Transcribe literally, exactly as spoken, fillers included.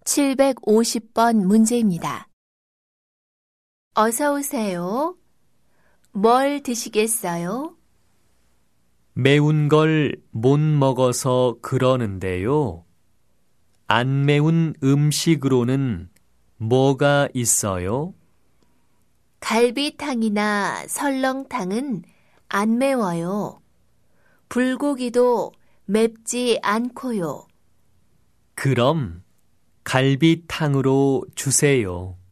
칠백오십 번 문제입니다. 어서 오세요. 뭘 드시겠어요? 매운 걸 못 먹어서 그러는데요. 안 매운 음식으로는 뭐가 있어요? 갈비탕이나 설렁탕은 안 매워요. 불고기도 맵지 않고요. 그럼 갈비탕으로 주세요.